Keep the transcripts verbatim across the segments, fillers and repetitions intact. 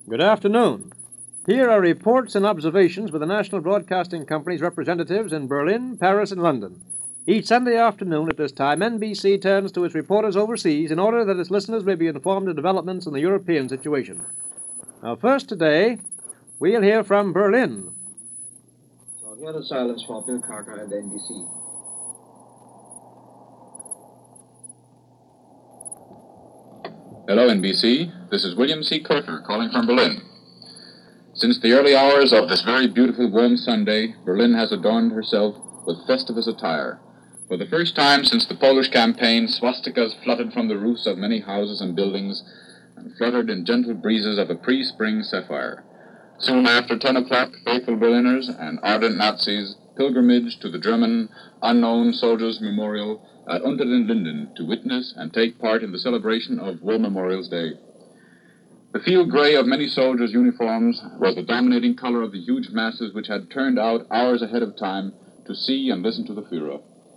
Good afternoon. Here are reports and observations with the National Broadcasting Company's representatives in Berlin, Paris, and London. Each Sunday afternoon at this time, N B C turns to its reporters overseas in order that its listeners may be informed of developments in the European situation. Now, first today, we'll hear from Berlin. So hear the silence for Bill Carter and N B C. Hello, N B C. This is William C. Kirker calling from Berlin. Since the early hours of this very beautiful warm Sunday, Berlin has adorned herself with festivus attire. For the first time since the Polish campaign, swastikas fluttered from the roofs of many houses and buildings and fluttered in gentle breezes of a pre-spring sapphire. Soon after ten o'clock, faithful Berliners and ardent Nazis pilgrimaged to the German Unknown Soldiers Memorial at Unter den Linden to witness and take part in the celebration of War Memorials Day. The field gray of many soldiers' uniforms was the dominating color of the huge masses which had turned out hours ahead of time to see and listen to the Führer.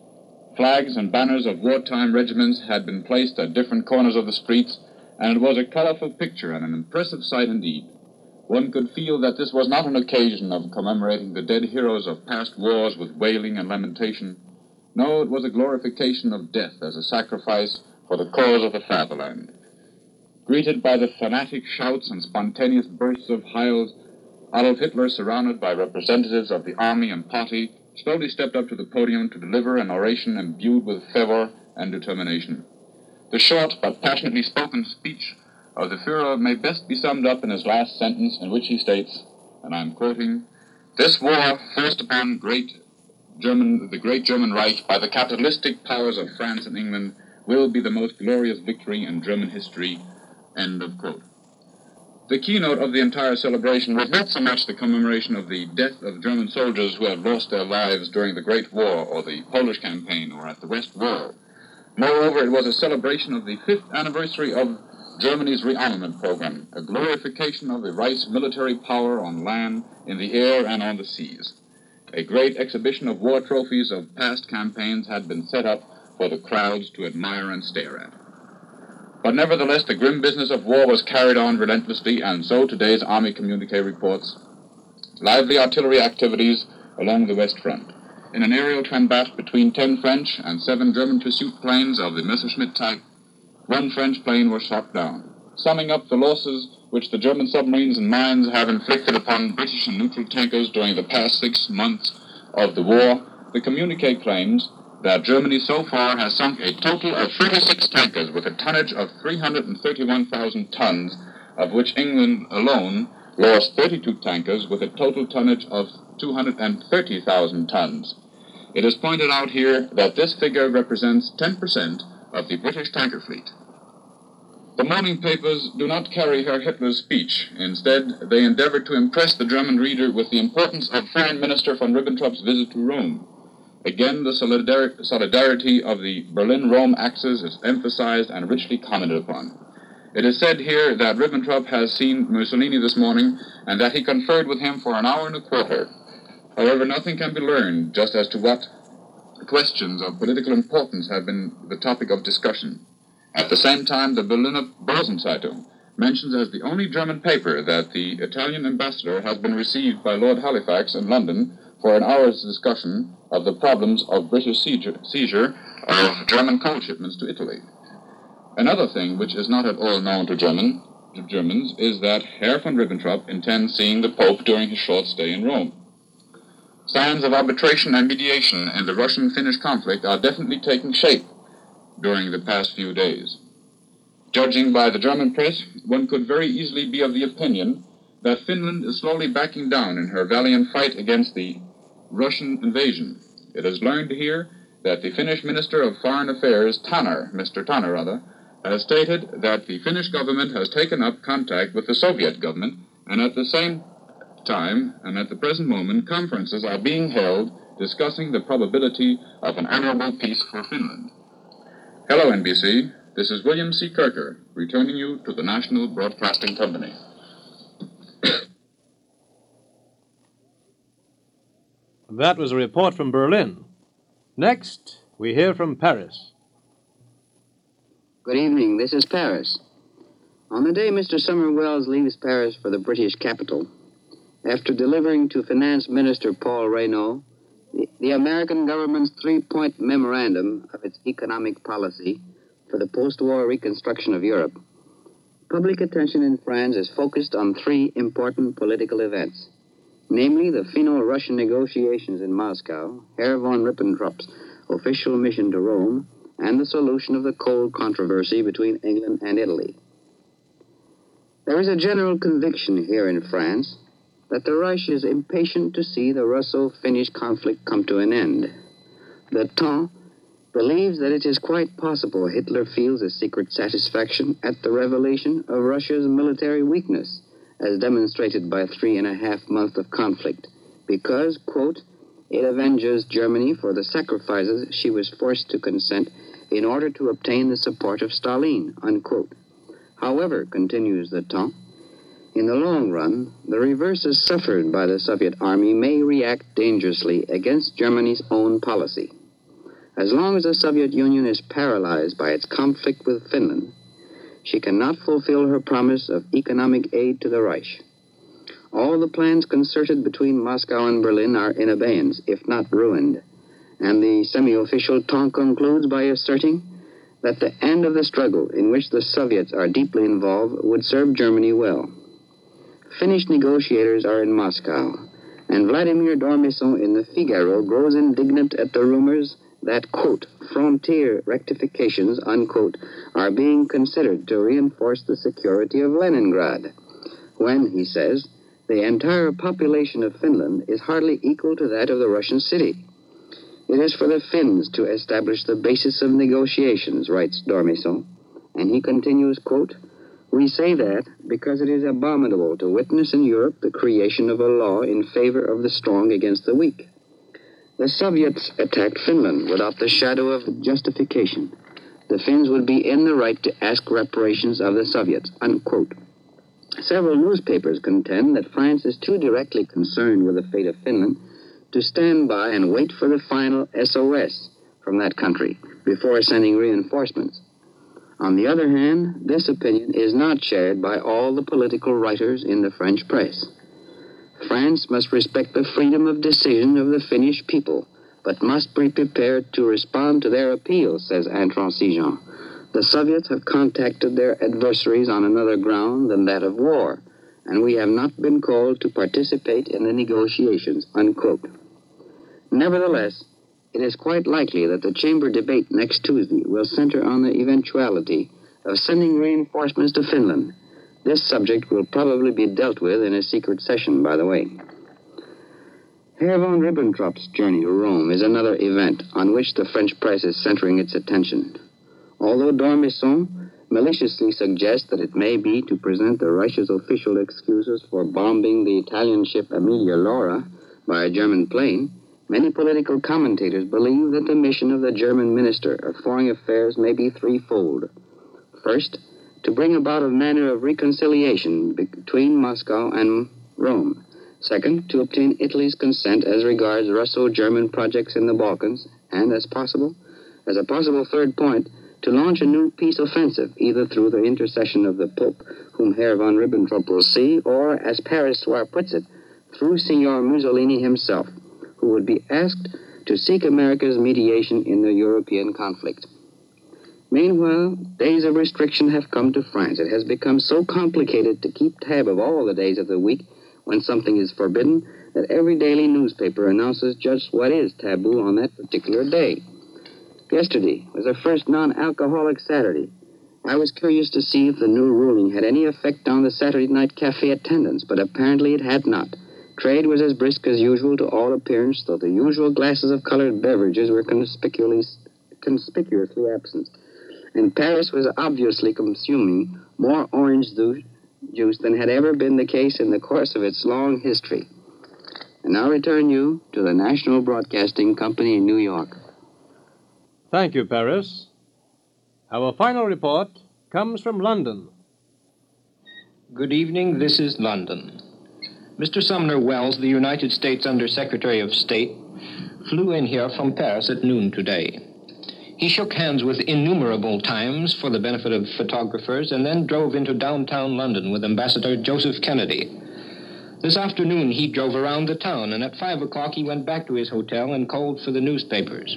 Flags and banners of wartime regiments had been placed at different corners of the streets, and it was a colorful picture and an impressive sight indeed. One could feel that this was not an occasion of commemorating the dead heroes of past wars with wailing and lamentation. No, it was a glorification of death as a sacrifice for the cause of the fatherland. Greeted by the fanatic shouts and spontaneous bursts of Heils, Adolf Hitler, surrounded by representatives of the army and party, slowly stepped up to the podium to deliver an oration imbued with fervor and determination. The short but passionately spoken speech of the Führer may best be summed up in his last sentence, in which he states, and I am quoting, "This war, forced upon great German, the great German Reich by the capitalistic powers of France and England, will be the most glorious victory in German history," end of quote. The keynote of the entire celebration was not so much the commemoration of the death of German soldiers who had lost their lives during the Great War or the Polish campaign or at the West Wall. Moreover, it was a celebration of the fifth anniversary of Germany's rearmament program, a glorification of the Reich's military power on land, in the air, and on the seas. A great exhibition of war trophies of past campaigns had been set up for the crowds to admire and stare at. But nevertheless, the grim business of war was carried on relentlessly, and so today's Army communique reports lively artillery activities along the West Front. In an aerial combat between ten French and seven German pursuit planes of the Messerschmitt type, one French plane was shot down. Summing up the losses which the German submarines and mines have inflicted upon British and neutral tankers during the past six months of the war, the communique claims that Germany so far has sunk a total of thirty-six tankers with a tonnage of three hundred thirty-one thousand tons, of which England alone lost thirty-two tankers with a total tonnage of two hundred thirty thousand tons. It is pointed out here that this figure represents ten percent of the British tanker fleet. The morning papers do not carry Herr Hitler's speech. Instead, they endeavor to impress the German reader with the importance of Foreign Minister von Ribbentrop's visit to Rome. Again, the solidar- solidarity of the Berlin-Rome axis is emphasized and richly commented upon. It is said here that Ribbentrop has seen Mussolini this morning and that he conferred with him for an hour and a quarter. However, nothing can be learned just as to what questions of political importance have been the topic of discussion. At the same time, the Berliner Börsenzeitung mentions as the only German paper that the Italian ambassador has been received by Lord Halifax in London for an hour's discussion of the problems of British seizure, seizure of German coal shipments to Italy. Another thing which is not at all known to, German, to Germans is that Herr von Ribbentrop intends seeing the Pope during his short stay in Rome. Signs of arbitration and mediation in the Russian-Finnish conflict are definitely taking shape during the past few days. Judging by the German press, one could very easily be of the opinion that Finland is slowly backing down in her valiant fight against the Russian invasion. It is learned here that the Finnish Minister of Foreign Affairs, Tanner, Mister Tanner rather, has stated that the Finnish government has taken up contact with the Soviet government, and at the same time, and at the present moment, conferences are being held discussing the probability of an honorable peace for Finland. Hello, N B C. This is William C. Kirker, returning you to the National Broadcasting Company. That was a report from Berlin. Next, we hear from Paris. Good evening. This is Paris. On the day Mister Sumner Wells leaves Paris for the British capital, after delivering to Finance Minister Paul Reynaud the, the American government's three-point memorandum of its economic policy for the post-war reconstruction of Europe, public attention in France is focused on three important political events, namely the Finno-Russian negotiations in Moscow, Herr von Ribbentrop's official mission to Rome, and the solution of the coal controversy between England and Italy. There is a general conviction here in France that the Reich is impatient to see the Russo-Finnish conflict come to an end. The Temps believes that it is quite possible Hitler feels a secret satisfaction at the revelation of Russia's military weakness, as demonstrated by three and a half months of conflict, because, quote, it avenges Germany for the sacrifices she was forced to consent in order to obtain the support of Stalin, unquote. However, continues the Temps, in the long run, the reverses suffered by the Soviet army may react dangerously against Germany's own policy. As long as the Soviet Union is paralyzed by its conflict with Finland, she cannot fulfill her promise of economic aid to the Reich. All the plans concerted between Moscow and Berlin are in abeyance, if not ruined, and the semi-official Temps concludes by asserting that the end of the struggle, in which the Soviets are deeply involved, would serve Germany well. Finnish negotiators are in Moscow, and Vladimir Dormisson in the Figaro grows indignant at the rumors that, quote, frontier rectifications, unquote, are being considered to reinforce the security of Leningrad, when, he says, the entire population of Finland is hardly equal to that of the Russian city. It is for the Finns to establish the basis of negotiations, writes Dormisson, and he continues, quote, we say that because it is abominable to witness in Europe the creation of a law in favor of the strong against the weak. The Soviets attacked Finland without the shadow of justification. The Finns would be in the right to ask reparations of the Soviets, unquote. Several newspapers contend that France is too directly concerned with the fate of Finland to stand by and wait for the final S O S from that country before sending reinforcements. On the other hand, this opinion is not shared by all the political writers in the French press. France must respect the freedom of decision of the Finnish people, but must be prepared to respond to their appeals, says Intransigeant. The Soviets have contacted their adversaries on another ground than that of war, and we have not been called to participate in the negotiations, unquote. Nevertheless, it is quite likely that the chamber debate next Tuesday will center on the eventuality of sending reinforcements to Finland. This subject will probably be dealt with in a secret session, by the way. Herr von Ribbentrop's journey to Rome is another event on which the French press is centering its attention. Although Dormisson maliciously suggests that it may be to present the Reich's official excuses for bombing the Italian ship Amelia Laura by a German plane, many political commentators believe that the mission of the German Minister of Foreign Affairs may be threefold. First, to bring about a manner of reconciliation between Moscow and Rome. Second, to obtain Italy's consent as regards Russo-German projects in the Balkans. And as possible, as a possible third point, to launch a new peace offensive, either through the intercession of the Pope, whom Herr von Ribbentrop will see, or, as Paris Soir puts it, through Signor Mussolini himself, who would be asked to seek America's mediation in the European conflict. Meanwhile, days of restriction have come to France. It has become so complicated to keep tab of all the days of the week when something is forbidden that every daily newspaper announces just what is taboo on that particular day. Yesterday was the first non-alcoholic Saturday. I was curious to see if the new ruling had any effect on the Saturday night cafe attendance, but apparently it had not. Trade was as brisk as usual to all appearance, though the usual glasses of colored beverages were conspicuously, conspicuously absent. And Paris was obviously consuming more orange juice than had ever been the case in the course of its long history. And now return you to the National Broadcasting Company in New York. Thank you, Paris. Our final report comes from London. Good evening, this is London. Mister Sumner Wells, the United States Under Secretary of State, flew in here from Paris at noon today. He shook hands with innumerable times for the benefit of photographers and then drove into downtown London with Ambassador Joseph Kennedy. This afternoon he drove around the town, and at five o'clock he went back to his hotel and called for the newspapers.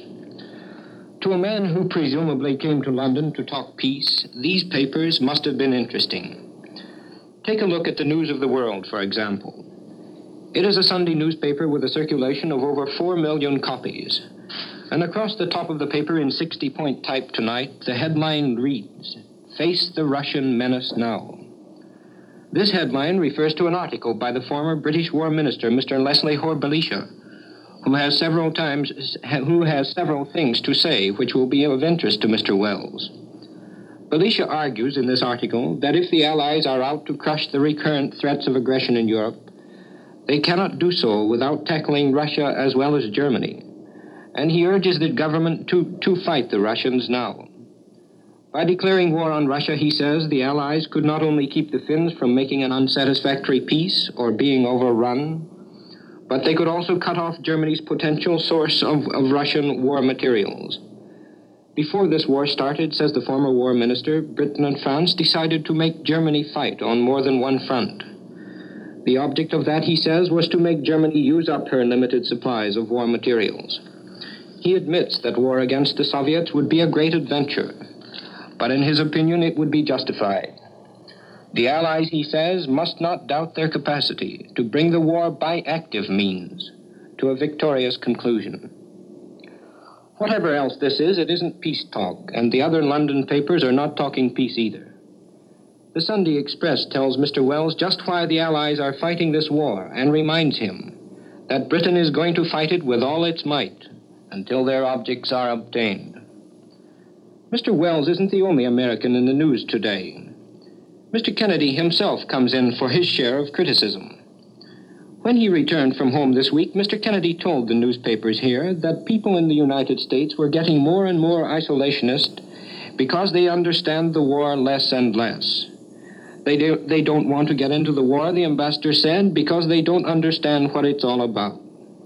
To a man who presumably came to London to talk peace, these papers must have been interesting. Take a look at the News of the World, for example. It is a Sunday newspaper with a circulation of over four million copies. And across the top of the paper in sixty-point type tonight, the headline reads, "Face the Russian Menace Now." This headline refers to an article by the former British War Minister, Mister Leslie Hoare Belisha, who has several times, who has several things to say which will be of interest to Mister Wells. Belisha argues in this article that if the Allies are out to crush the recurrent threats of aggression in Europe, they cannot do so without tackling Russia as well as Germany. And he urges the government to, to fight the Russians now. By declaring war on Russia, he says, the Allies could not only keep the Finns from making an unsatisfactory peace or being overrun, but they could also cut off Germany's potential source of, of Russian war materials. Before this war started, says the former war minister, Britain and France decided to make Germany fight on more than one front. The object of that, he says, was to make Germany use up her limited supplies of war materials. He admits that war against the Soviets would be a great adventure, but in his opinion it would be justified. The Allies, he says, must not doubt their capacity to bring the war by active means to a victorious conclusion. Whatever else this is, it isn't peace talk, and the other London papers are not talking peace either. The Sunday Express tells Mister Wells just why the Allies are fighting this war and reminds him that Britain is going to fight it with all its might until their objects are obtained. Mister Wells isn't the only American in the news today. Mister Kennedy himself comes in for his share of criticism. When he returned from home this week, Mister Kennedy told the newspapers here that people in the United States were getting more and more isolationist because they understand the war less and less. They, do, they don't want to get into the war, the ambassador said, because they don't understand what it's all about.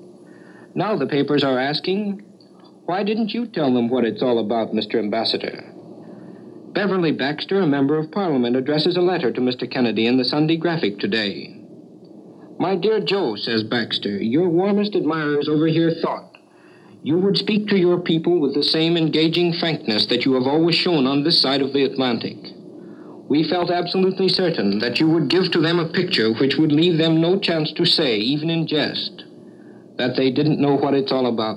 Now the papers are asking, why didn't you tell them what it's all about, Mister Ambassador? Beverly Baxter, a member of Parliament, addresses a letter to Mister Kennedy in the Sunday Graphic today. My dear Joe, says Baxter, your warmest admirers over here thought you would speak to your people with the same engaging frankness that you have always shown on this side of the Atlantic. We felt absolutely certain that you would give to them a picture which would leave them no chance to say, even in jest, that they didn't know what it's all about.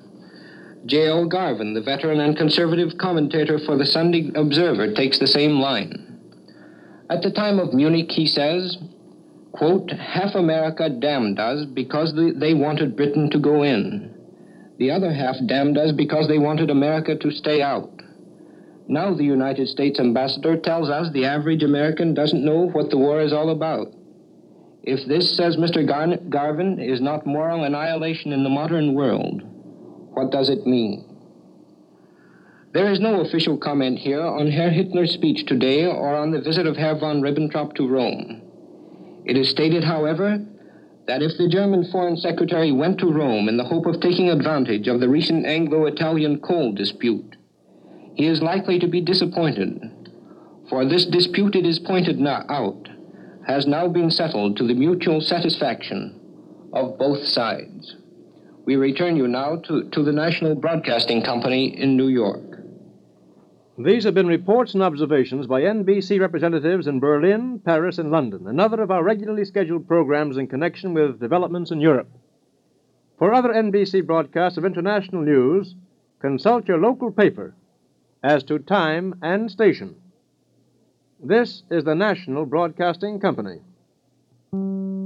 J L Garvin, the veteran and conservative commentator for the Sunday Observer, takes the same line. At the time of Munich, he says, quote, half America damned us because they wanted Britain to go in. The other half damned us because they wanted America to stay out. Now the United States ambassador tells us the average American doesn't know what the war is all about. If this, says Mister Gar- Garvin, is not moral annihilation in the modern world, what does it mean? There is no official comment here on Herr Hitler's speech today or on the visit of Herr von Ribbentrop to Rome. It is stated, however, that if the German Foreign Secretary went to Rome in the hope of taking advantage of the recent Anglo-Italian coal dispute, he is likely to be disappointed, for this dispute, it is pointed now out, has now been settled to the mutual satisfaction of both sides. We return you now to, to the National Broadcasting Company in New York. These have been reports and observations by N B C representatives in Berlin, Paris, and London, another of our regularly scheduled programs in connection with developments in Europe. For other N B C broadcasts of international news, consult your local paper as to time and station. This is the National Broadcasting Company.